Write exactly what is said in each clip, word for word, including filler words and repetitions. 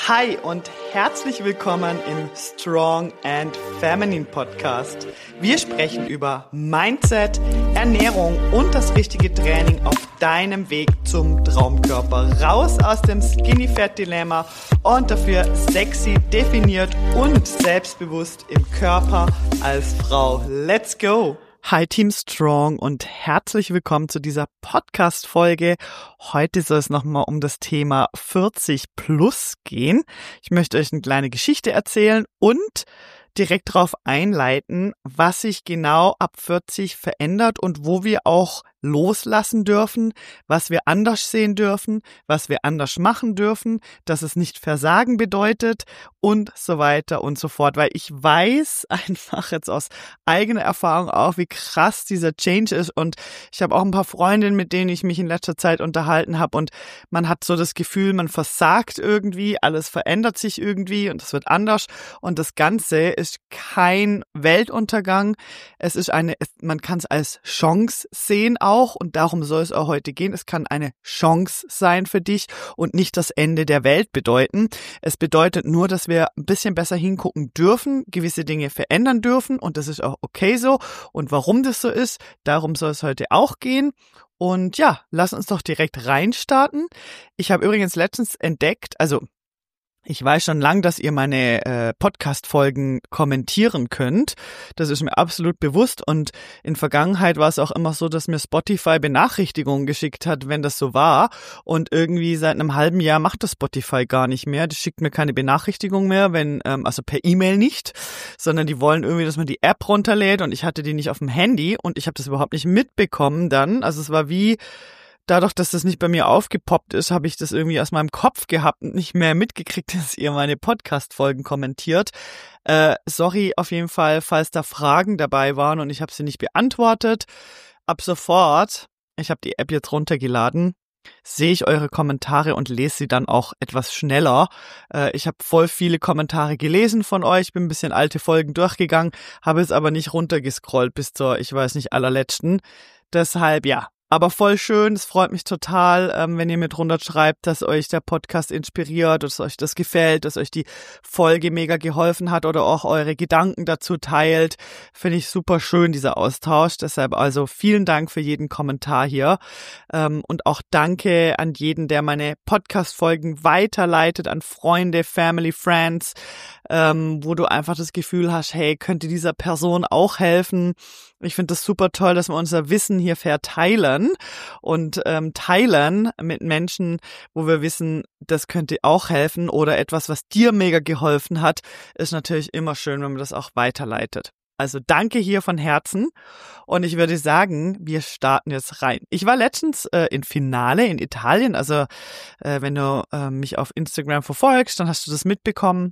Hi und herzlich willkommen im Strong and Feminine Podcast. Wir sprechen über Mindset, Ernährung und das richtige Training auf deinem Weg zum Traumkörper. Raus aus dem Skinny Fat Dilemma und dafür sexy, definiert und selbstbewusst im Körper als Frau. Let's go! Hi Team Strong und herzlich willkommen zu dieser Podcast-Folge. Heute soll es nochmal um das Thema vierzig plus gehen. Ich möchte euch eine kleine Geschichte erzählen und direkt darauf einleiten, was sich genau ab vierzig verändert und wo wir auch loslassen dürfen, was wir anders sehen dürfen, was wir anders machen dürfen, dass es nicht Versagen bedeutet und so weiter und so fort. Weil ich weiß einfach jetzt aus eigener Erfahrung auch, wie krass dieser Change ist. Und ich habe auch ein paar Freundinnen, mit denen ich mich in letzter Zeit unterhalten habe. Und man hat so das Gefühl, man versagt irgendwie, alles verändert sich irgendwie und es wird anders. Und das Ganze ist kein Weltuntergang. Es ist eine, man kann es als Chance sehen auch. Und darum soll es auch heute gehen. Es kann eine Chance sein für dich und nicht das Ende der Welt bedeuten. Es bedeutet nur, dass wir ein bisschen besser hingucken dürfen, gewisse Dinge verändern dürfen und das ist auch okay so. Und warum das so ist, darum soll es heute auch gehen. Und ja, lass uns doch direkt reinstarten. Ich habe übrigens letztens entdeckt, also ich weiß schon lang, dass ihr meine äh, Podcast-Folgen kommentieren könnt. Das ist mir absolut bewusst und in Vergangenheit war es auch immer so, dass mir Spotify Benachrichtigungen geschickt hat, wenn das so war. Und irgendwie seit einem halben Jahr macht das Spotify gar nicht mehr. Das schickt mir keine Benachrichtigung mehr, wenn ähm, also per E-Mail nicht, sondern die wollen irgendwie, dass man die App runterlädt und ich hatte die nicht auf dem Handy und ich habe das überhaupt nicht mitbekommen dann. Also es war wie dadurch, dass das nicht bei mir aufgepoppt ist, habe ich das irgendwie aus meinem Kopf gehabt und nicht mehr mitgekriegt, dass ihr meine Podcast-Folgen kommentiert. Äh, sorry auf jeden Fall, falls da Fragen dabei waren und ich habe sie nicht beantwortet. Ab sofort, ich habe die App jetzt runtergeladen, sehe ich eure Kommentare und lese sie dann auch etwas schneller. Äh, ich habe voll viele Kommentare gelesen von euch, bin ein bisschen alte Folgen durchgegangen, habe es aber nicht runtergescrollt bis zur, ich weiß nicht, allerletzten. Deshalb, ja. Aber voll schön, es freut mich total, ähm, wenn ihr mit runterschreibt, dass euch der Podcast inspiriert, dass euch das gefällt, dass euch die Folge mega geholfen hat oder auch eure Gedanken dazu teilt. Finde ich super schön, dieser Austausch. Deshalb also vielen Dank für jeden Kommentar hier ähm, und auch danke an jeden, der meine Podcast-Folgen weiterleitet, an Freunde, Family, Friends, ähm, wo du einfach das Gefühl hast, hey, könnte dieser Person auch helfen. Ich finde das super toll, dass wir unser Wissen hier verteilen und ähm, teilen mit Menschen, wo wir wissen, das könnte auch helfen oder etwas, was dir mega geholfen hat, ist natürlich immer schön, wenn man das auch weiterleitet. Also danke hier von Herzen und ich würde sagen, wir starten jetzt rein. Ich war letztens äh, in Finale in Italien, also äh, wenn du äh, mich auf Instagram verfolgst, dann hast du das mitbekommen.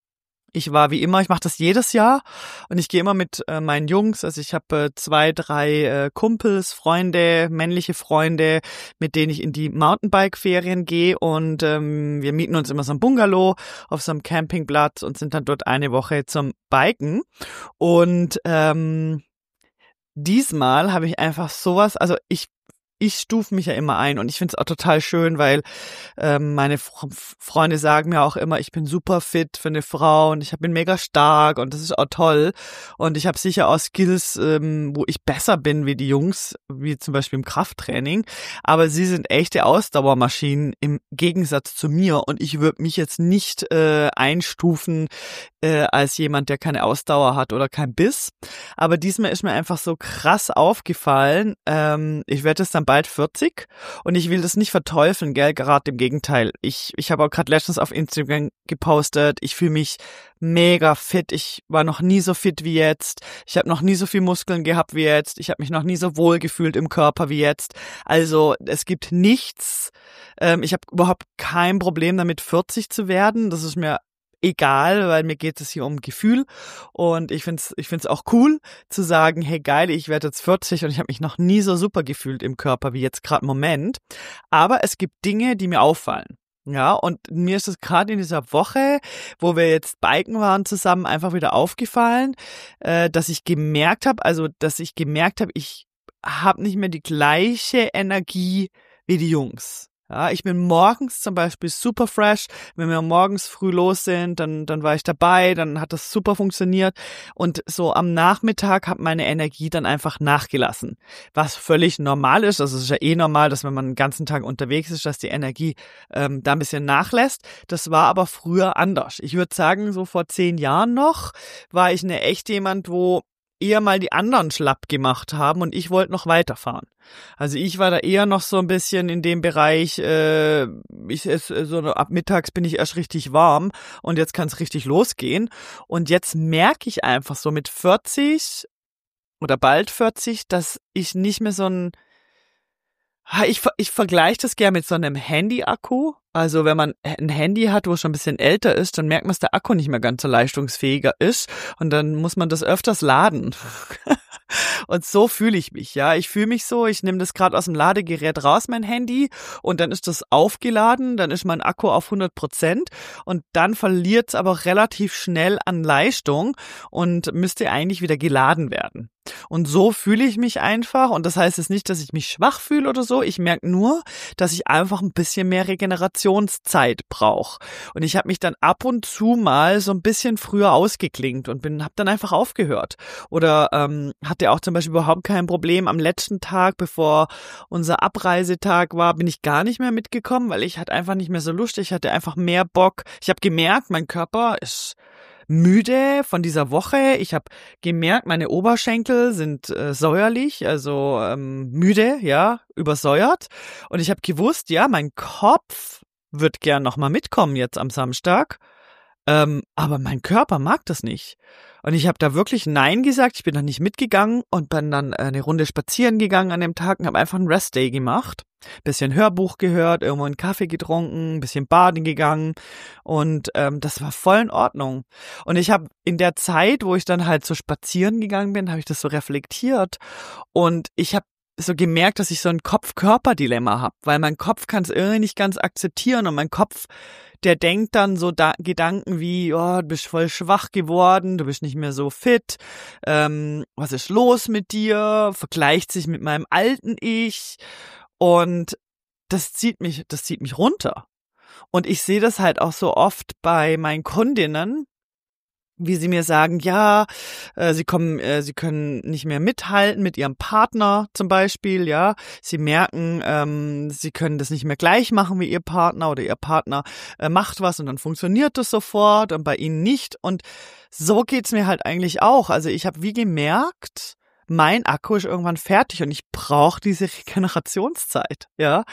Ich war wie immer, ich mache das jedes Jahr und ich gehe immer mit äh, meinen Jungs, also ich habe äh, zwei, drei äh, Kumpels, Freunde, männliche Freunde, mit denen ich in die Mountainbike-Ferien gehe und ähm, wir mieten uns immer so ein Bungalow auf so einem Campingplatz und sind dann dort eine Woche zum Biken und ähm, diesmal habe ich einfach sowas, also ich Ich stufe mich ja immer ein und ich finde es auch total schön, weil ähm, meine F- Freunde sagen mir auch immer, ich bin super fit für eine Frau und ich bin mega stark und das ist auch toll und ich habe sicher auch Skills, ähm, wo ich besser bin wie die Jungs, wie zum Beispiel im Krafttraining, aber sie sind echte Ausdauermaschinen im Gegensatz zu mir und ich würde mich jetzt nicht äh, einstufen äh, als jemand, der keine Ausdauer hat oder kein Biss, aber diesmal ist mir einfach so krass aufgefallen, ähm, ich werde es dann bald vierzig und ich will das nicht verteufeln, gell, gerade im Gegenteil. Ich ich habe auch gerade letztens auf Instagram gepostet, ich fühle mich mega fit, ich war noch nie so fit wie jetzt, ich habe noch nie so viel Muskeln gehabt wie jetzt, ich habe mich noch nie so wohl gefühlt im Körper wie jetzt. Also es gibt nichts, ähm, ich habe überhaupt kein Problem damit, vierzig zu werden, das ist mir egal, weil mir geht es hier um Gefühl und ich find's ich find's auch cool zu sagen, hey geil, ich werde jetzt vierzig und ich habe mich noch nie so super gefühlt im Körper wie jetzt gerade im Moment, aber es gibt Dinge, die mir auffallen. Ja, und mir ist es gerade in dieser Woche, wo wir jetzt biken waren zusammen, einfach wieder aufgefallen, äh, dass ich gemerkt habe, also dass ich gemerkt habe, ich habe nicht mehr die gleiche Energie wie die Jungs. Ja, ich bin morgens zum Beispiel super fresh. Wenn wir morgens früh los sind, dann, dann war ich dabei, dann hat das super funktioniert. Und so am Nachmittag hat meine Energie dann einfach nachgelassen. Was völlig normal ist. Also es ist ja eh normal, dass wenn man den ganzen Tag unterwegs ist, dass die Energie ähm, da ein bisschen nachlässt. Das war aber früher anders. Ich würde sagen, so vor zehn Jahren noch war ich eine echt jemand, wo eher mal die anderen schlapp gemacht haben und ich wollte noch weiterfahren. Also ich war da eher noch so ein bisschen in dem Bereich, äh, ich esse so ab mittags bin ich erst richtig warm und jetzt kann es richtig losgehen. Und jetzt merke ich einfach so mit vierzig oder bald vierzig, dass ich nicht mehr so ein Ich, ich vergleiche das gerne mit so einem Handy-Akku. Also wenn man ein Handy hat, wo es schon ein bisschen älter ist, dann merkt man, dass der Akku nicht mehr ganz so leistungsfähiger ist und dann muss man das öfters laden. Und so fühle ich mich, ja. Ich fühle mich so, ich nehme das gerade aus dem Ladegerät raus, mein Handy, und dann ist das aufgeladen, dann ist mein Akku auf hundert Prozent und dann verliert es aber relativ schnell an Leistung und müsste eigentlich wieder geladen werden. Und so fühle ich mich einfach und das heißt jetzt nicht, dass ich mich schwach fühle oder so, ich merke nur, dass ich einfach ein bisschen mehr Regenerationszeit brauche. Und ich habe mich dann ab und zu mal so ein bisschen früher ausgeklingt und bin, habe dann einfach aufgehört. Oder ähm, hatte auch zum Beispiel überhaupt kein Problem. Am letzten Tag, bevor unser Abreisetag war, bin ich gar nicht mehr mitgekommen, weil ich hatte einfach nicht mehr so Lust, ich hatte einfach mehr Bock. Ich habe gemerkt, mein Körper ist müde von dieser Woche. Ich habe gemerkt, meine Oberschenkel sind äh, säuerlich, also ähm, müde, ja, übersäuert. Und ich habe gewusst, ja, mein Kopf wird gern nochmal mitkommen jetzt am Samstag, ähm, aber mein Körper mag das nicht. Und ich habe da wirklich Nein gesagt. Ich bin dann nicht mitgegangen und bin dann eine Runde spazieren gegangen an dem Tag und habe einfach einen Restday gemacht. Bisschen Hörbuch gehört, irgendwo einen Kaffee getrunken, bisschen baden gegangen und ähm, das war voll in Ordnung. Und ich habe in der Zeit, wo ich dann halt so spazieren gegangen bin, habe ich das so reflektiert und ich habe so gemerkt, dass ich so ein Kopf-Körper-Dilemma habe, weil mein Kopf kann es irgendwie nicht ganz akzeptieren und mein Kopf, der denkt dann so da- Gedanken wie, oh, du bist voll schwach geworden, du bist nicht mehr so fit, ähm, was ist los mit dir, vergleicht sich mit meinem alten Ich. Und das zieht mich, das zieht mich runter. Und ich sehe das halt auch so oft bei meinen Kundinnen, wie sie mir sagen, ja, äh, sie kommen, äh, sie können nicht mehr mithalten mit ihrem Partner zum Beispiel, ja. Sie merken, ähm, sie können das nicht mehr gleich machen wie ihr Partner oder ihr Partner äh, macht was und dann funktioniert das sofort und bei ihnen nicht. Und so geht's mir halt eigentlich auch. Also ich habe wie gemerkt, mein Akku ist irgendwann fertig und ich brauche diese Regenerationszeit, ja.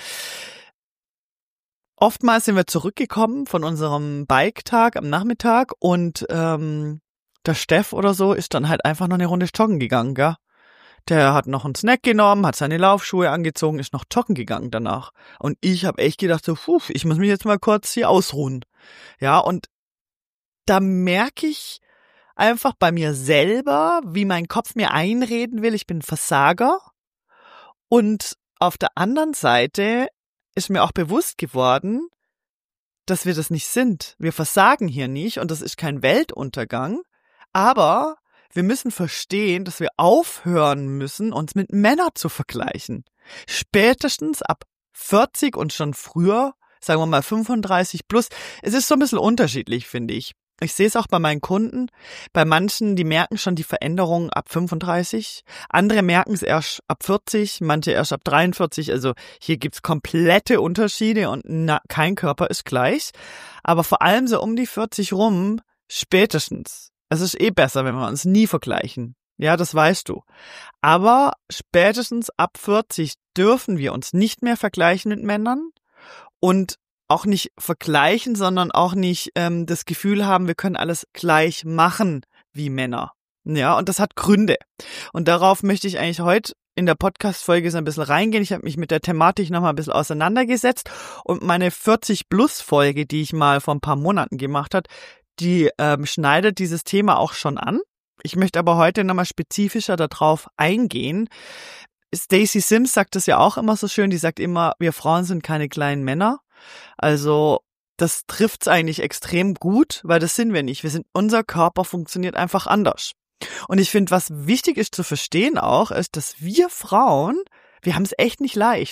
Oftmals sind wir zurückgekommen von unserem Bike-Tag am Nachmittag und ähm, der Steff oder so ist dann halt einfach noch eine Runde joggen gegangen, gell? Der hat noch einen Snack genommen, hat seine Laufschuhe angezogen, ist noch joggen gegangen danach. Und ich habe echt gedacht so, puh, ich muss mich jetzt mal kurz hier ausruhen. Ja, und da merke ich einfach bei mir selber, wie mein Kopf mir einreden will, ich bin Versager. Und auf der anderen Seite ist mir auch bewusst geworden, dass wir das nicht sind. Wir versagen hier nicht und das ist kein Weltuntergang. Aber wir müssen verstehen, dass wir aufhören müssen, uns mit Männern zu vergleichen. Spätestens ab vierzig und schon früher, sagen wir mal fünfunddreißig plus. Es ist so ein bisschen unterschiedlich, finde ich. Ich sehe es auch bei meinen Kunden. Bei manchen, die merken schon die Veränderungen ab fünfunddreißig. Andere merken es erst ab vierzig, manche erst ab dreiundvierzig. Also hier gibt's komplette Unterschiede und na, kein Körper ist gleich. Aber vor allem so um die vierzig rum, spätestens. Es ist eh besser, wenn wir uns nie vergleichen. Ja, das weißt du. Aber spätestens ab vierzig dürfen wir uns nicht mehr vergleichen mit Männern und auch nicht vergleichen, sondern auch nicht ähm, das Gefühl haben, wir können alles gleich machen wie Männer. Ja, und das hat Gründe. Und darauf möchte ich eigentlich heute in der Podcast-Folge so ein bisschen reingehen. Ich habe mich mit der Thematik nochmal ein bisschen auseinandergesetzt und meine vierzig-Plus-Folge, die ich mal vor ein paar Monaten gemacht habe, die ähm, schneidet dieses Thema auch schon an. Ich möchte aber heute nochmal spezifischer darauf eingehen. Stacey Sims sagt das ja auch immer so schön, die sagt immer, wir Frauen sind keine kleinen Männer. Also das trifft's eigentlich extrem gut, weil das sind wir nicht. Wir sind, unser Körper funktioniert einfach anders. Und ich finde, was wichtig ist zu verstehen auch, ist, dass wir Frauen, wir haben es echt nicht leicht.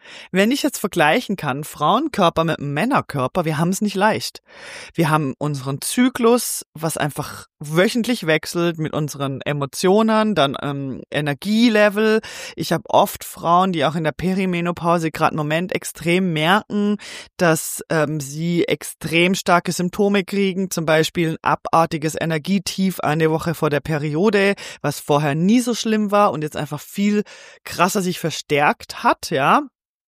Wenn ich jetzt vergleichen kann, Frauenkörper mit einem Männerkörper, wir haben es nicht leicht. Wir haben unseren Zyklus, was einfach wöchentlich wechselt mit unseren Emotionen, dann ähm, Energielevel. Ich habe oft Frauen, die auch in der Perimenopause gerade im Moment extrem merken, dass ähm, sie extrem starke Symptome kriegen, zum Beispiel ein abartiges Energietief eine Woche vor der Periode, was vorher nie so schlimm war und jetzt einfach viel krasser sich verstärkt hat, ja.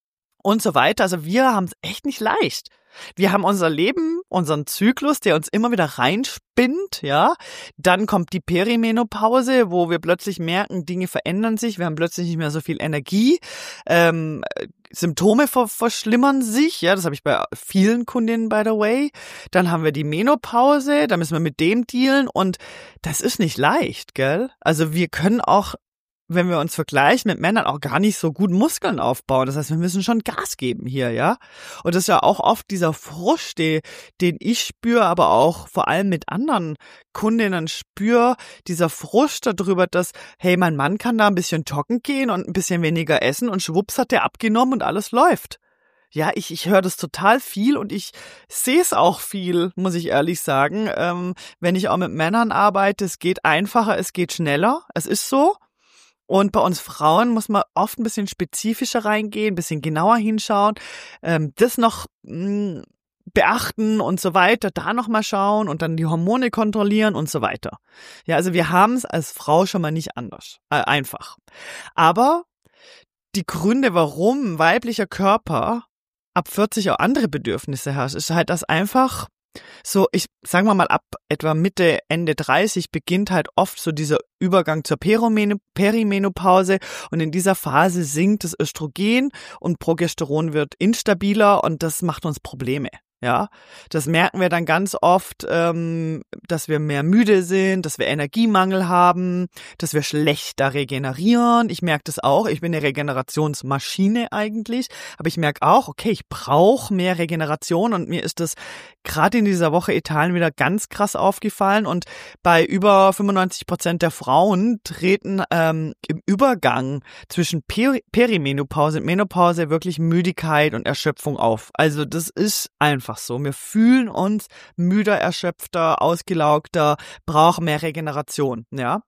Und so weiter. Also wir haben es echt nicht leicht. Wir haben unser Leben, unseren Zyklus, der uns immer wieder reinspinnt, ja. Dann kommt die Perimenopause, wo wir plötzlich merken, Dinge verändern sich, wir haben plötzlich nicht mehr so viel Energie, ähm, Symptome ver- verschlimmern sich, ja, das habe ich bei vielen Kundinnen, by the way. Dann haben wir die Menopause, da müssen wir mit dem dealen und das ist nicht leicht, gell? Also wir können auch, wenn wir uns vergleichen mit Männern, auch gar nicht so gut Muskeln aufbauen. Das heißt, wir müssen schon Gas geben hier, ja. Und das ist ja auch oft dieser Frust, den, den ich spüre, aber auch vor allem mit anderen Kundinnen spüre, dieser Frust darüber, dass, hey, mein Mann kann da ein bisschen joggen gehen und ein bisschen weniger essen und schwupps hat der abgenommen und alles läuft. Ja, ich, ich höre das total viel und ich sehe es auch viel, muss ich ehrlich sagen. Ähm, wenn ich auch mit Männern arbeite, es geht einfacher, es geht schneller. Es ist so. Und bei uns Frauen muss man oft ein bisschen spezifischer reingehen, ein bisschen genauer hinschauen, ähm, das noch mh, beachten und so weiter, da nochmal schauen und dann die Hormone kontrollieren und so weiter. Ja, also wir haben es als Frau schon mal nicht anders, äh, einfach. Aber die Gründe, warum weiblicher Körper ab vierzig auch andere Bedürfnisse hat, ist halt das einfach so, ich sagen wir mal ab etwa Mitte, Ende dreißig beginnt halt oft so dieser Übergang zur Perimenopause und in dieser Phase sinkt das Östrogen und Progesteron wird instabiler und das macht uns Probleme. Ja, das merken wir dann ganz oft, ähm, dass wir mehr müde sind, dass wir Energiemangel haben, dass wir schlechter regenerieren. Ich merke das auch. Ich bin eine Regenerationsmaschine eigentlich, aber ich merke auch, okay, ich brauche mehr Regeneration und mir ist das gerade in dieser Woche Italien wieder ganz krass aufgefallen und bei über fünfundneunzig Prozent der Frauen treten ähm, im Übergang zwischen Peri- Perimenopause und Menopause wirklich Müdigkeit und Erschöpfung auf. Also das ist einfach so. Wir fühlen uns müder, erschöpfter, ausgelaugter, brauchen mehr Regeneration, ja.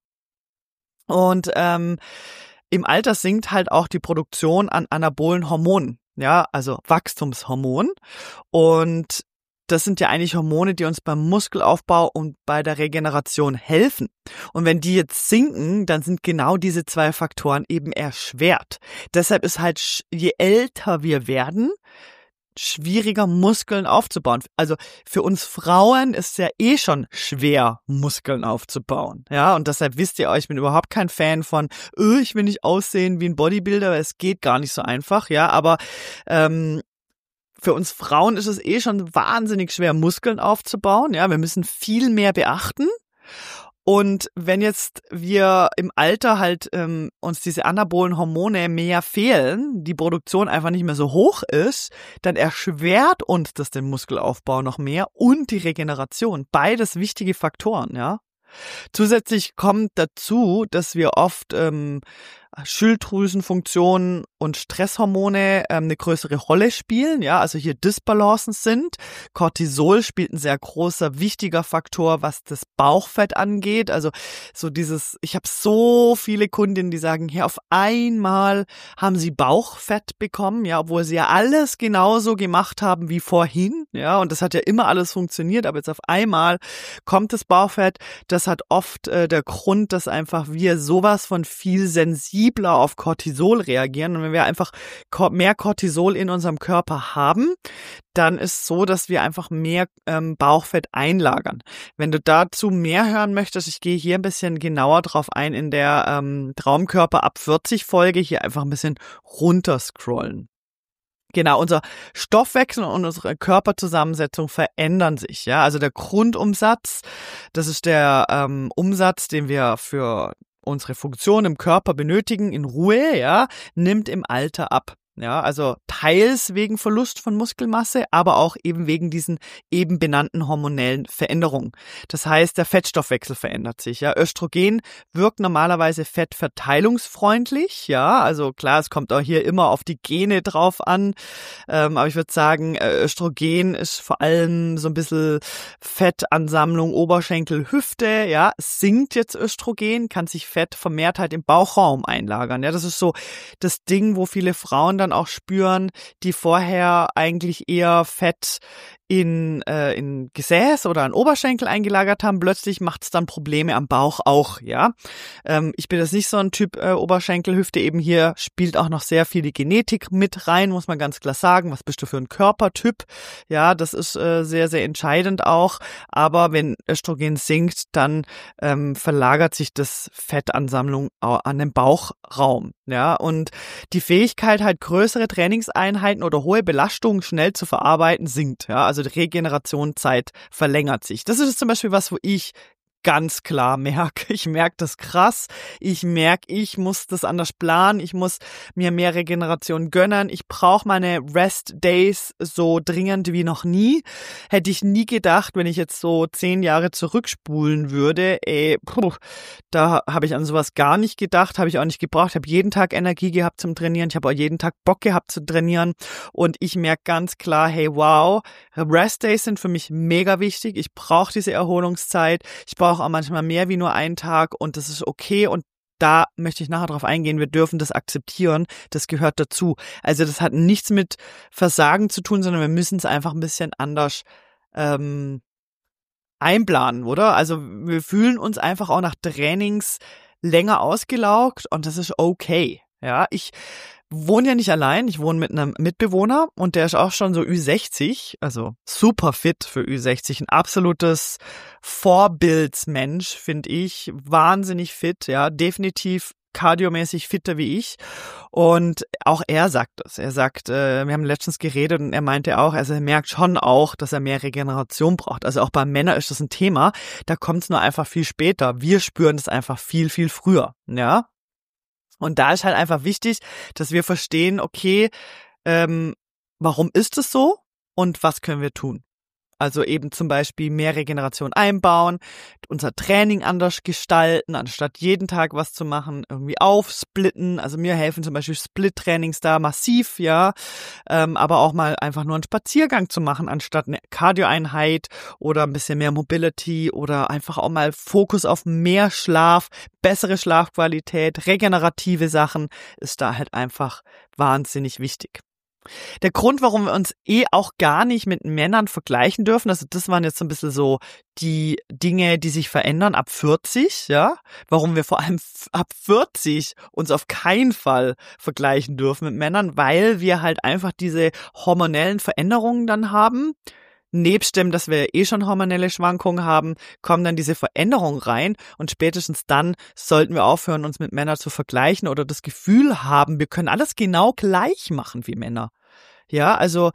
Und ähm, im Alter sinkt halt auch die Produktion an anabolen Hormonen, ja, also Wachstumshormonen. Und das sind ja eigentlich Hormone, die uns beim Muskelaufbau und bei der Regeneration helfen. Und wenn die jetzt sinken, dann sind genau diese zwei Faktoren eben erschwert. Deshalb ist halt, je älter wir werden, schwieriger Muskeln aufzubauen. Also für uns Frauen ist es ja eh schon schwer, Muskeln aufzubauen. Ja, und deshalb wisst ihr, ich bin überhaupt kein Fan von, öh, ich will nicht aussehen wie ein Bodybuilder, weil es geht gar nicht so einfach. Ja, aber ähm, für uns Frauen ist es eh schon wahnsinnig schwer, Muskeln aufzubauen. Ja, wir müssen viel mehr beachten. Und wenn jetzt wir im Alter halt ähm, uns diese anabolen Hormone mehr fehlen, die Produktion einfach nicht mehr so hoch ist, dann erschwert uns das den Muskelaufbau noch mehr und die Regeneration. Beides wichtige Faktoren, ja. Zusätzlich kommt dazu, dass wir oft ähm, Schilddrüsenfunktionen und Stresshormone ähm, eine größere Rolle spielen, ja, also hier Dysbalancen sind. Cortisol spielt ein sehr großer, wichtiger Faktor, was das Bauchfett angeht. Also so dieses, ich habe so viele Kundinnen, die sagen, hier auf einmal haben sie Bauchfett bekommen, ja, obwohl sie ja alles genauso gemacht haben wie vorhin, ja, und das hat ja immer alles funktioniert, aber jetzt auf einmal kommt das Bauchfett. Das hat oft äh, der Grund, dass einfach wir sowas von viel sensibler auf Cortisol reagieren. Und wenn wir einfach mehr Cortisol in unserem Körper haben, dann ist es so, dass wir einfach mehr ähm, Bauchfett einlagern. Wenn du dazu mehr hören möchtest, ich gehe hier ein bisschen genauer drauf ein in der ähm, Traumkörper ab vierzig Folge, hier einfach ein bisschen runterscrollen. Genau, unser Stoffwechsel und unsere Körperzusammensetzung verändern sich. Ja, also der Grundumsatz, das ist der ähm, Umsatz, den wir für unsere Funktion im Körper benötigen, in Ruhe, ja, nimmt im Alter ab. Ja, also teils wegen Verlust von Muskelmasse, aber auch eben wegen diesen eben benannten hormonellen Veränderungen. Das heißt, der Fettstoffwechsel verändert sich. Ja, Östrogen wirkt normalerweise fettverteilungsfreundlich. Ja, also klar, es kommt auch hier immer auf die Gene drauf an. Ähm, aber ich würde sagen, Östrogen ist vor allem so ein bisschen Fettansammlung, Oberschenkel, Hüfte. Ja, sinkt jetzt Östrogen, kann sich Fett vermehrt halt im Bauchraum einlagern. Ja, das ist so das Ding, wo viele Frauen dann auch spüren, die vorher eigentlich eher Fett in äh, in Gesäß oder an Oberschenkel eingelagert haben, plötzlich macht es dann Probleme am Bauch auch, ja. Ähm, ich bin jetzt nicht so ein Typ äh, Oberschenkel, Hüfte, eben hier spielt auch noch sehr viel die Genetik mit rein, muss man ganz klar sagen. Was bist du für ein Körpertyp? Ja, das ist äh, sehr, sehr entscheidend auch. Aber wenn Östrogen sinkt, dann ähm, verlagert sich das Fettansammlung an den Bauchraum, ja. Und die Fähigkeit, halt größere Trainingseinheiten oder hohe Belastungen schnell zu verarbeiten, sinkt, ja. Also die Regenerationszeit verlängert sich. Das ist zum Beispiel was, wo ich ganz klar merke. Ich merke das krass. Ich merke, ich muss das anders planen. Ich muss mir mehr Regeneration gönnen. Ich brauche meine Rest-Days so dringend wie noch nie. Hätte ich nie gedacht, wenn ich jetzt so zehn Jahre zurückspulen würde. Ey, puh, da habe ich an sowas gar nicht gedacht. Habe ich auch nicht gebraucht. Ich habe jeden Tag Energie gehabt zum Trainieren. Ich habe auch jeden Tag Bock gehabt zu trainieren. Und ich merke ganz klar, hey, wow, Rest-Days sind für mich mega wichtig. Ich brauche diese Erholungszeit. Ich brauche auch manchmal mehr wie nur einen Tag und das ist okay und da möchte ich nachher drauf eingehen, wir dürfen das akzeptieren, das gehört dazu. Also das hat nichts mit Versagen zu tun, sondern wir müssen es einfach ein bisschen anders ähm, einplanen, oder? Also wir fühlen uns einfach auch nach Trainings länger ausgelaugt und das ist okay. Ja, ich wohne ja nicht allein, ich wohne mit einem Mitbewohner und der ist auch schon so Ü sechzig, also super fit für Ü sechzig, ein absolutes Vorbildsmensch, finde ich, wahnsinnig fit, ja, definitiv kardiomäßig fitter wie ich und auch er sagt das, er sagt, äh, wir haben letztens geredet und er meinte auch, also er merkt schon auch, dass er mehr Regeneration braucht, also auch bei Männern ist das ein Thema, da kommt es nur einfach viel später, wir spüren das einfach viel, viel früher, ja. Und da ist halt einfach wichtig, dass wir verstehen, okay, ähm, warum ist es so und was können wir tun? Also eben zum Beispiel mehr Regeneration einbauen, unser Training anders gestalten, anstatt jeden Tag was zu machen, irgendwie aufsplitten. Also mir helfen zum Beispiel Split-Trainings da massiv, ja, ähm, aber auch mal einfach nur einen Spaziergang zu machen, anstatt eine Cardio-Einheit oder ein bisschen mehr Mobility oder einfach auch mal Fokus auf mehr Schlaf, bessere Schlafqualität, regenerative Sachen ist da halt einfach wahnsinnig wichtig. Der Grund, warum wir uns eh auch gar nicht mit Männern vergleichen dürfen, also das waren jetzt so ein bisschen so die Dinge, die sich verändern ab vierzig, ja, warum wir vor allem ab vierzig uns auf keinen Fall vergleichen dürfen mit Männern, weil wir halt einfach diese hormonellen Veränderungen dann haben. Nebst dem, dass wir eh schon hormonelle Schwankungen haben, kommen dann diese Veränderungen rein und spätestens dann sollten wir aufhören, uns mit Männern zu vergleichen oder das Gefühl haben, wir können alles genau gleich machen wie Männer. Ja, also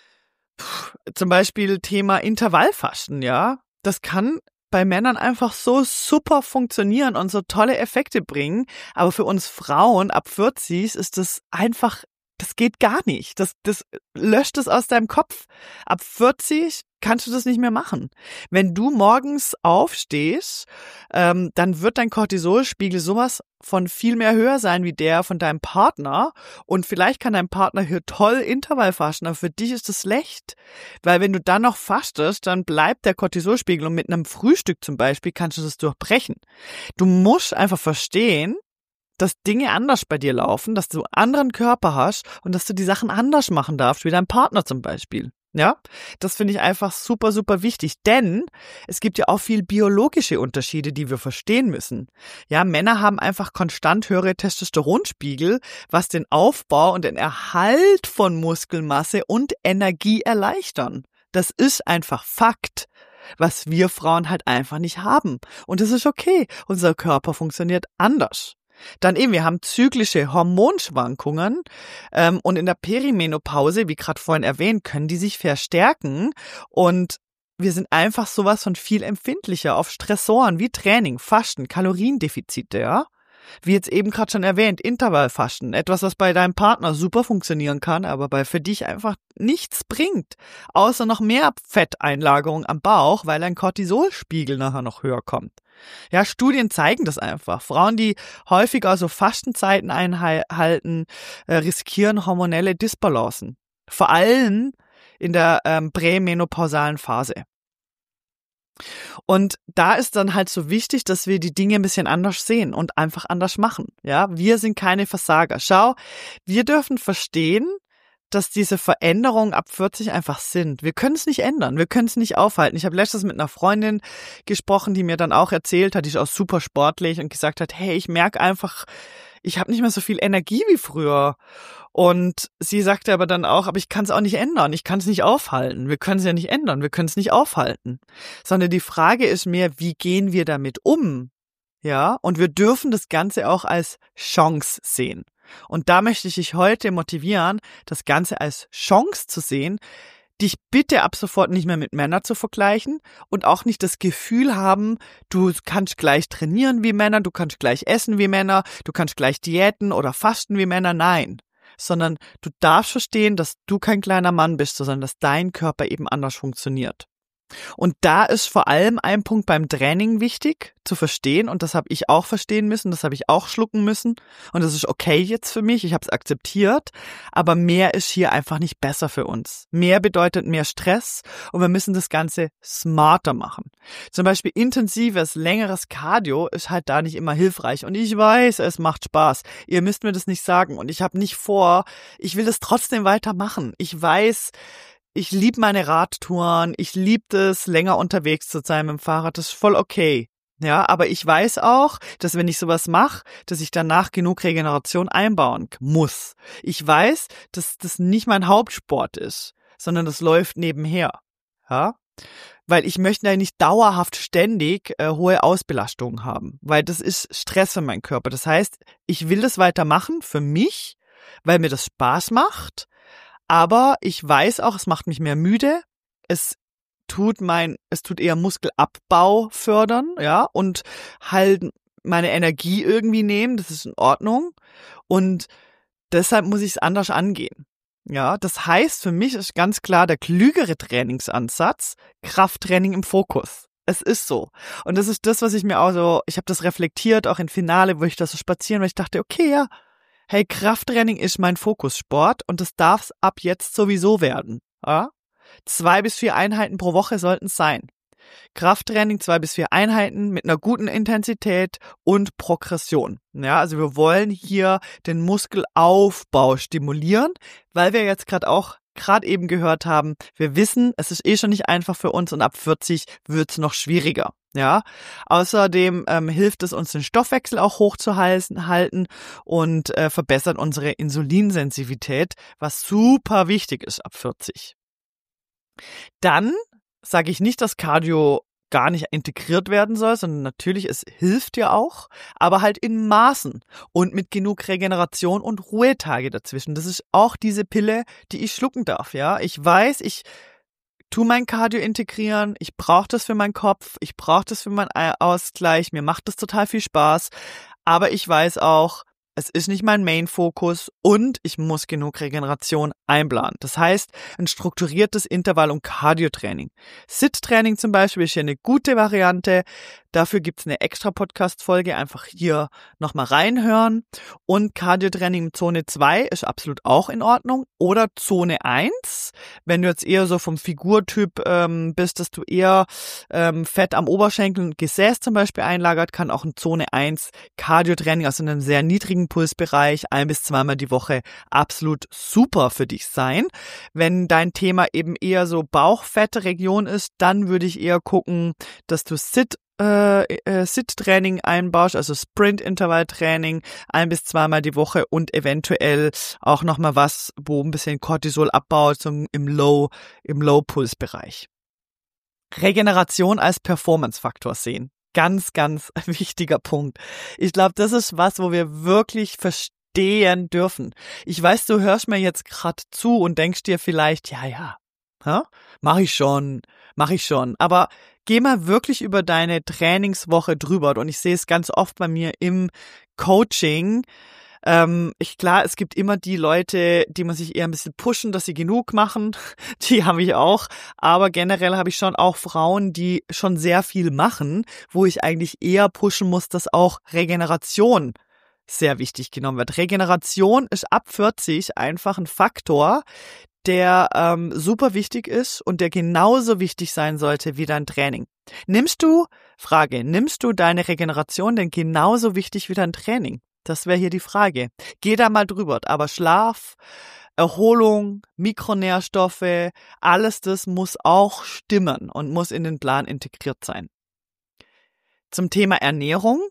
pff, zum Beispiel Thema Intervallfasten, ja, das kann bei Männern einfach so super funktionieren und so tolle Effekte bringen, aber für uns Frauen ab vierzig ist das einfach Das geht gar nicht. Das, das löscht es aus deinem Kopf. Ab vierzig kannst du das nicht mehr machen. Wenn du morgens aufstehst, ähm, dann wird dein Cortisolspiegel sowas von viel mehr höher sein wie der von deinem Partner. Und vielleicht kann dein Partner hier toll Intervall fasten, aber für dich ist das schlecht. Weil wenn du dann noch fastest, dann bleibt der Cortisolspiegel und mit einem Frühstück zum Beispiel kannst du das durchbrechen. Du musst einfach verstehen, dass Dinge anders bei dir laufen, dass du einen anderen Körper hast und dass du die Sachen anders machen darfst, wie dein Partner zum Beispiel. Ja, das finde ich einfach super, super wichtig, denn es gibt ja auch viel biologische Unterschiede, die wir verstehen müssen. Ja, Männer haben einfach konstant höhere Testosteronspiegel, was den Aufbau und den Erhalt von Muskelmasse und Energie erleichtern. Das ist einfach Fakt, was wir Frauen halt einfach nicht haben. Und das ist okay, unser Körper funktioniert anders. Dann eben, wir haben zyklische Hormonschwankungen ähm, und in der Perimenopause, wie gerade vorhin erwähnt, können die sich verstärken und wir sind einfach sowas von viel empfindlicher auf Stressoren wie Training, Fasten, Kaloriendefizite, ja. Wie jetzt eben gerade schon erwähnt, Intervallfasten, etwas, was bei deinem Partner super funktionieren kann, aber bei für dich einfach nichts bringt, außer noch mehr Fetteinlagerung am Bauch, weil dein Cortisolspiegel nachher noch höher kommt. Ja, Studien zeigen das einfach. Frauen, die häufiger so Fastenzeiten einhalten, äh, riskieren hormonelle Disbalancen. Vor allem in der ähm, prämenopausalen Phase. Und da ist dann halt so wichtig, dass wir die Dinge ein bisschen anders sehen und einfach anders machen. Ja, wir sind keine Versager. Schau, wir dürfen verstehen, dass diese Veränderungen ab vierzig einfach sind. Wir können es nicht ändern, wir können es nicht aufhalten. Ich habe letztens mit einer Freundin gesprochen, die mir dann auch erzählt hat, die ist auch super sportlich und gesagt hat, hey, ich merke einfach, ich habe nicht mehr so viel Energie wie früher. Und sie sagte aber dann auch, aber ich kann es auch nicht ändern, ich kann es nicht aufhalten. Wir können es ja nicht ändern, wir können es nicht aufhalten. Sondern die Frage ist mehr, wie gehen wir damit um? Ja, und wir dürfen das Ganze auch als Chance sehen. Und da möchte ich dich heute motivieren, das Ganze als Chance zu sehen, dich bitte ab sofort nicht mehr mit Männern zu vergleichen und auch nicht das Gefühl haben, du kannst gleich trainieren wie Männer, du kannst gleich essen wie Männer, du kannst gleich diäten oder fasten wie Männer. Nein, sondern du darfst verstehen, dass du kein kleiner Mann bist, sondern dass dein Körper eben anders funktioniert. Und da ist vor allem ein Punkt beim Training wichtig zu verstehen, und das habe ich auch verstehen müssen, das habe ich auch schlucken müssen, und das ist okay jetzt für mich, ich habe es akzeptiert, aber mehr ist hier einfach nicht besser für uns. Mehr bedeutet mehr Stress und wir müssen das Ganze smarter machen. Zum Beispiel intensives, längeres Cardio ist halt da nicht immer hilfreich, und ich weiß, es macht Spaß. Ihr müsst mir das nicht sagen, und ich habe nicht vor, ich will das trotzdem weitermachen. Ich weiß, ich liebe meine Radtouren, ich liebe es, länger unterwegs zu sein mit dem Fahrrad, das ist voll okay. Ja, aber ich weiß auch, dass wenn ich sowas mache, dass ich danach genug Regeneration einbauen muss. Ich weiß, dass das nicht mein Hauptsport ist, sondern das läuft nebenher. Ja, weil ich möchte ja nicht dauerhaft ständig äh, hohe Ausbelastungen haben, weil das ist Stress für meinen Körper. Das heißt, ich will das weitermachen für mich, weil mir das Spaß macht. Aber ich weiß auch, es macht mich mehr müde, es tut mein, es tut eher Muskelabbau fördern, ja, und halt meine Energie irgendwie nehmen, das ist in Ordnung, und deshalb muss ich es anders angehen. Ja, das heißt, für mich ist ganz klar der klügere Trainingsansatz, Krafttraining im Fokus. Es ist so. Und das ist das, was ich mir auch so, ich habe das reflektiert, auch im Finale, wo ich da so spazieren, weil ich dachte, okay, ja, hey, Krafttraining ist mein Fokussport und das darf es ab jetzt sowieso werden. Ja? Zwei bis vier Einheiten pro Woche sollten es sein. Krafttraining, zwei bis vier Einheiten mit einer guten Intensität und Progression. Ja, also wir wollen hier den Muskelaufbau stimulieren, weil wir jetzt gerade auch gerade eben gehört haben, wir wissen, es ist eh schon nicht einfach für uns und ab vierzig wird es noch schwieriger. Ja, außerdem ähm, hilft es uns, den Stoffwechsel auch hochzuhalten und äh, verbessert unsere Insulinsensitivität, was super wichtig ist ab vierzig. Dann sage ich nicht, dass Cardio gar nicht integriert werden soll, sondern natürlich, es hilft ja auch, aber halt in Maßen und mit genug Regeneration und Ruhetage dazwischen. Das ist auch diese Pille, die ich schlucken darf. Ja, ich weiß, ich tu mein Cardio integrieren, ich brauche das für meinen Kopf, ich brauche das für meinen Ausgleich, mir macht das total viel Spaß, aber ich weiß auch, es ist nicht mein Main-Fokus und ich muss genug Regeneration einplanen. Das heißt, ein strukturiertes Intervall- und Cardio-Training. Sit-Training zum Beispiel ist hier eine gute Variante. Dafür gibt's eine extra Podcast-Folge, einfach hier nochmal reinhören. Und Cardio-Training in Zone zwei ist absolut auch in Ordnung. Oder Zone eins, wenn du jetzt eher so vom Figurtyp ähm, bist, dass du eher ähm, Fett am Oberschenkel und Gesäß zum Beispiel einlagert, kann auch in Zone eins Cardio-Training, also in einem sehr niedrigen Pulsbereich, ein bis zweimal die Woche absolut super für dich sein. Wenn dein Thema eben eher so Bauchfettregion ist, dann würde ich eher gucken, dass du Sit Äh, äh, Sit-Training einbaust, also Sprint-Intervall-Training ein bis zweimal die Woche und eventuell auch nochmal was, wo ein bisschen Cortisol abbaut, so im Low, im Low-Puls-Bereich. Regeneration als Performance-Faktor sehen. Ganz, ganz wichtiger Punkt. Ich glaube, das ist was, wo wir wirklich verstehen dürfen. Ich weiß, du hörst mir jetzt gerade zu und denkst dir vielleicht, ja, ja, hä? mach ich schon, mach ich schon, aber geh mal wirklich über deine Trainingswoche drüber. Und ich sehe es ganz oft bei mir im Coaching. Ähm, ich, klar, es gibt immer die Leute, die man sich eher ein bisschen pushen, dass sie genug machen. Die habe ich auch. Aber generell habe ich schon auch Frauen, die schon sehr viel machen, wo ich eigentlich eher pushen muss, dass auch Regeneration sehr wichtig genommen wird. Regeneration ist ab vierzig einfach ein Faktor, der ähm, super wichtig ist und der genauso wichtig sein sollte wie dein Training. Nimmst du, Frage, nimmst du deine Regeneration denn genauso wichtig wie dein Training? Das wäre hier die Frage. Geh da mal drüber. Aber Schlaf, Erholung, Mikronährstoffe, alles das muss auch stimmen und muss in den Plan integriert sein. Zum Thema Ernährung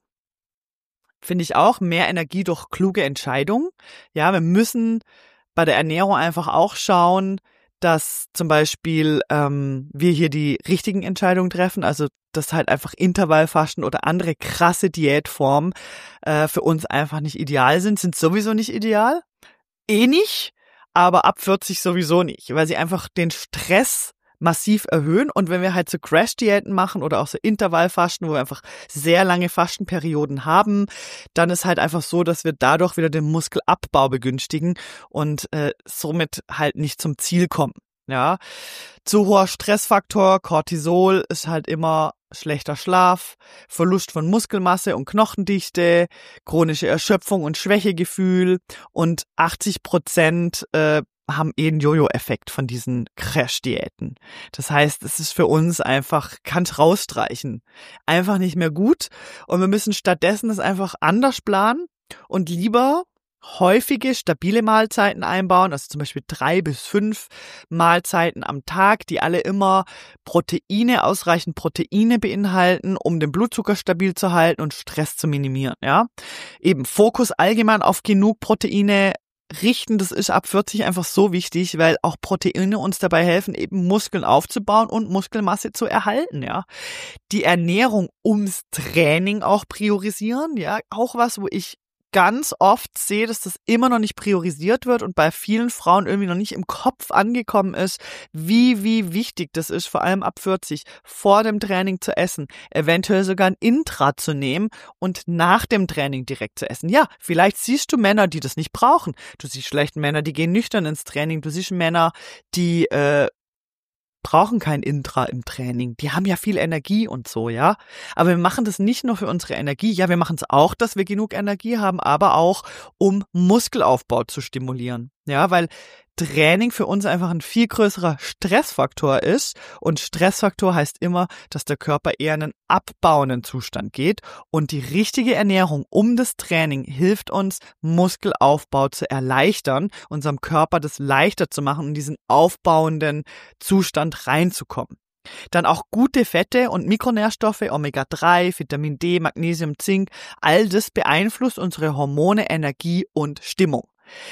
finde ich auch mehr Energie durch kluge Entscheidungen. Ja, wir müssen bei der Ernährung einfach auch schauen, dass zum Beispiel ähm, wir hier die richtigen Entscheidungen treffen, also dass halt einfach Intervallfasten oder andere krasse Diätformen äh, für uns einfach nicht ideal sind, sind sowieso nicht ideal, eh nicht, aber ab vierzig sowieso nicht, weil sie einfach den Stress massiv erhöhen. Und wenn wir halt so Crash-Diäten machen oder auch so Intervallfasten, wo wir einfach sehr lange Fastenperioden haben, dann ist halt einfach so, dass wir dadurch wieder den Muskelabbau begünstigen und äh, somit halt nicht zum Ziel kommen. Ja, zu hoher Stressfaktor, Cortisol ist halt immer schlechter Schlaf, Verlust von Muskelmasse und Knochendichte, chronische Erschöpfung und Schwächegefühl und achtzig Prozent äh, haben eh einen Jojo-Effekt von diesen Crash-Diäten. Das heißt, es ist für uns einfach, kann's rausstreichen, einfach nicht mehr gut und wir müssen stattdessen das einfach anders planen und lieber häufige, stabile Mahlzeiten einbauen, also zum Beispiel drei bis fünf Mahlzeiten am Tag, die alle immer Proteine, ausreichend Proteine beinhalten, um den Blutzucker stabil zu halten und Stress zu minimieren, ja. Eben Fokus allgemein auf genug Proteine richten, das ist ab vierzig einfach so wichtig, weil auch Proteine uns dabei helfen, eben Muskeln aufzubauen und Muskelmasse zu erhalten, ja. Die Ernährung ums Training auch priorisieren, ja, auch was, wo ich ganz oft sehe, dass das immer noch nicht priorisiert wird und bei vielen Frauen irgendwie noch nicht im Kopf angekommen ist, wie, wie wichtig das ist, vor allem ab vierzig, vor dem Training zu essen, eventuell sogar ein Intra zu nehmen und nach dem Training direkt zu essen. Ja, vielleicht siehst du Männer, die das nicht brauchen. Du siehst schlechte Männer, die gehen nüchtern ins Training. Du siehst Männer, die äh, brauchen kein Intra im Training. Die haben ja viel Energie und so, ja. Aber wir machen das nicht nur für unsere Energie. Ja, wir machen es auch, dass wir genug Energie haben, aber auch, um Muskelaufbau zu stimulieren. Ja, weil Training für uns einfach ein viel größerer Stressfaktor ist. Und Stressfaktor heißt immer, dass der Körper eher in einen abbauenden Zustand geht. Und die richtige Ernährung um das Training hilft uns, Muskelaufbau zu erleichtern, unserem Körper das leichter zu machen, in diesen aufbauenden Zustand reinzukommen. Dann auch gute Fette und Mikronährstoffe, Omega drei, Vitamin D, Magnesium, Zink, all das beeinflusst unsere Hormone, Energie und Stimmung.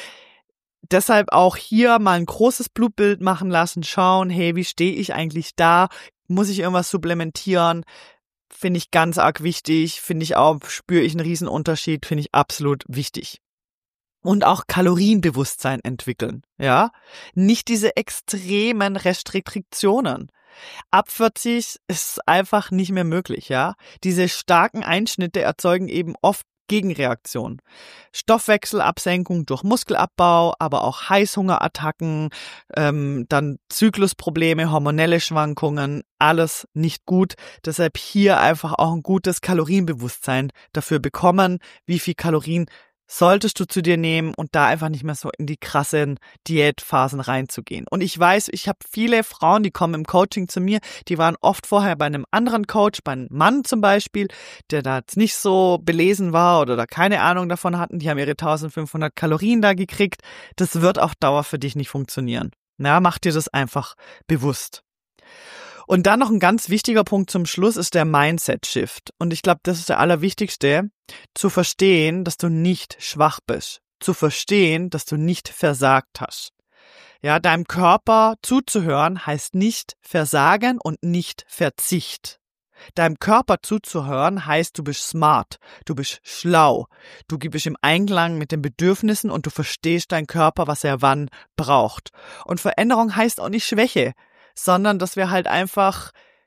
Deshalb auch hier mal ein großes Blutbild machen lassen, schauen, hey, wie stehe ich eigentlich da? Muss ich irgendwas supplementieren? Finde ich ganz arg wichtig, finde ich auch, spüre ich einen riesen Unterschied, finde ich absolut wichtig. Und auch Kalorienbewusstsein entwickeln, ja? Nicht diese extremen Restriktionen. Ab vierzig ist einfach nicht mehr möglich, ja? Diese starken Einschnitte erzeugen eben oft Gegenreaktion. Stoffwechselabsenkung durch Muskelabbau, aber auch Heißhungerattacken, ähm, dann Zyklusprobleme, hormonelle Schwankungen, alles nicht gut. Deshalb hier einfach auch ein gutes Kalorienbewusstsein dafür bekommen, wie viel Kalorien solltest du zu dir nehmen und da einfach nicht mehr so in die krassen Diätphasen reinzugehen. Und ich weiß, ich habe viele Frauen, die kommen im Coaching zu mir, die waren oft vorher bei einem anderen Coach, bei einem Mann zum Beispiel, der da jetzt nicht so belesen war oder da keine Ahnung davon hatten, die haben ihre eintausendfünfhundert Kalorien da gekriegt. Das wird auf Dauer für dich nicht funktionieren. Ja, mach dir das einfach bewusst. Und dann noch ein ganz wichtiger Punkt zum Schluss ist der Mindset-Shift. Und ich glaube, das ist der allerwichtigste, zu verstehen, dass du nicht schwach bist. Zu verstehen, dass du nicht versagt hast. Ja, deinem Körper zuzuhören heißt nicht Versagen und nicht Verzicht. Deinem Körper zuzuhören heißt, du bist smart, du bist schlau, du bist im Einklang mit den Bedürfnissen und du verstehst deinen Körper, was er wann braucht. Und Veränderung heißt auch nicht Schwäche, sondern dass wir halt einfach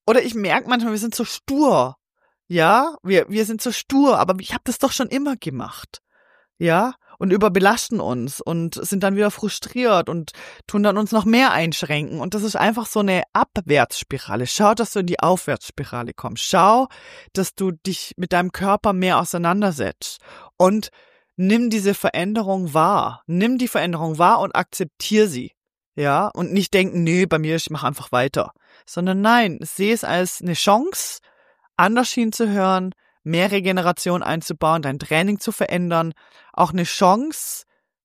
Oder ich merke manchmal, wir sind so stur. Ja, wir, wir sind so stur, aber ich habe das doch schon immer gemacht. Ja, und überbelasten uns und sind dann wieder frustriert und tun dann uns noch mehr einschränken. Und das ist einfach so eine Abwärtsspirale. Schau, dass du in die Aufwärtsspirale kommst. Schau, dass du dich mit deinem Körper mehr auseinandersetzt. Und nimm diese Veränderung wahr. Nimm die Veränderung wahr und akzeptier sie. Ja, und nicht denken, nee, bei mir, ich mache einfach weiter. Sondern nein, sehe es als eine Chance, anders hinzuhören, mehr Regeneration einzubauen, dein Training zu verändern, auch eine Chance,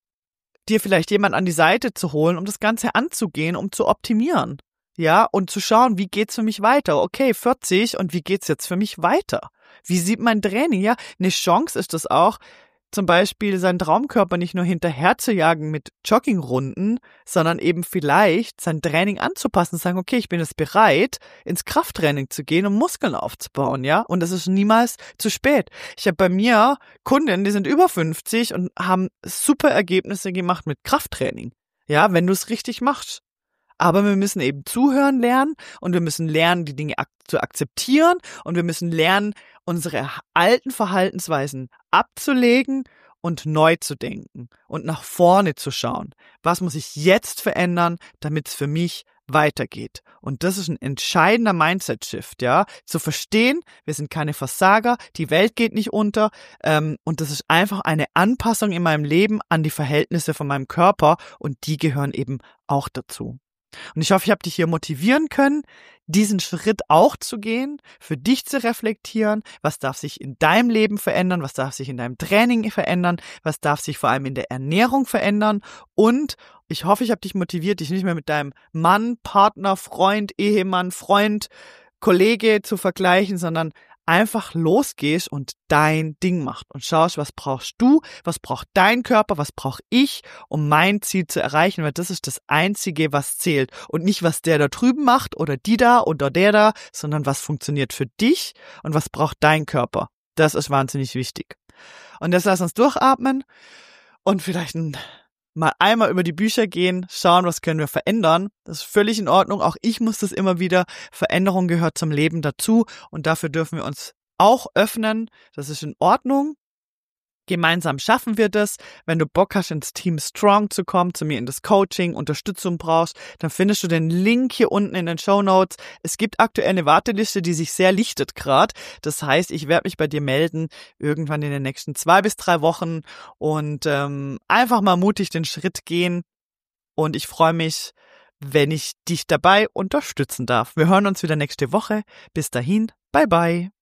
dir vielleicht jemand an die Seite zu holen, um das Ganze anzugehen, um zu optimieren. Ja, und zu schauen, wie geht's für mich weiter? Okay, vierzig, und wie geht's jetzt für mich weiter? Wie sieht mein Training? Ja, eine Chance ist es auch, zum Beispiel seinen Traumkörper nicht nur hinterher zu jagen mit Joggingrunden, sondern eben vielleicht sein Training anzupassen, sagen, okay, ich bin jetzt bereit, ins Krafttraining zu gehen, um Muskeln aufzubauen, ja, und es ist niemals zu spät. Ich habe bei mir Kunden, die sind über fünfzig und haben super Ergebnisse gemacht mit Krafttraining, ja, wenn du es richtig machst. Aber wir müssen eben zuhören lernen und wir müssen lernen, die Dinge ak- zu akzeptieren und wir müssen lernen, unsere alten Verhaltensweisen abzulegen und neu zu denken und nach vorne zu schauen. Was muss ich jetzt verändern, damit es für mich weitergeht? Und das ist ein entscheidender Mindset-Shift, ja, zu verstehen, wir sind keine Versager, die Welt geht nicht unter, ähm, und das ist einfach eine Anpassung in meinem Leben an die Verhältnisse von meinem Körper und die gehören eben auch dazu. Und ich hoffe, ich habe dich hier motivieren können, diesen Schritt auch zu gehen, für dich zu reflektieren, was darf sich in deinem Leben verändern, was darf sich in deinem Training verändern, was darf sich vor allem in der Ernährung verändern und ich hoffe, ich habe dich motiviert, dich nicht mehr mit deinem Mann, Partner, Freund, Ehemann, Freund, Kollege zu vergleichen, sondern einfach losgehst und dein Ding machst und schaust, was brauchst du, was braucht dein Körper, was brauche ich, um mein Ziel zu erreichen, weil das ist das Einzige, was zählt und nicht, was der da drüben macht oder die da oder der da, sondern was funktioniert für dich und was braucht dein Körper. Das ist wahnsinnig wichtig. Und jetzt lass uns durchatmen und vielleicht ein mal einmal über die Bücher gehen, schauen, was können wir verändern. Das ist völlig in Ordnung. Auch ich muss das immer wieder. Veränderung gehört zum Leben dazu und dafür dürfen wir uns auch öffnen. Das ist in Ordnung. Gemeinsam schaffen wir das. Wenn du Bock hast, ins Team Strong zu kommen, zu mir in das Coaching, Unterstützung brauchst, dann findest du den Link hier unten in den Shownotes. Es gibt aktuell eine Warteliste, die sich sehr lichtet gerade. Das heißt, ich werde mich bei dir melden, irgendwann in den nächsten zwei bis drei Wochen und ähm, einfach mal mutig den Schritt gehen. Und ich freue mich, wenn ich dich dabei unterstützen darf. Wir hören uns wieder nächste Woche. Bis dahin, bye bye.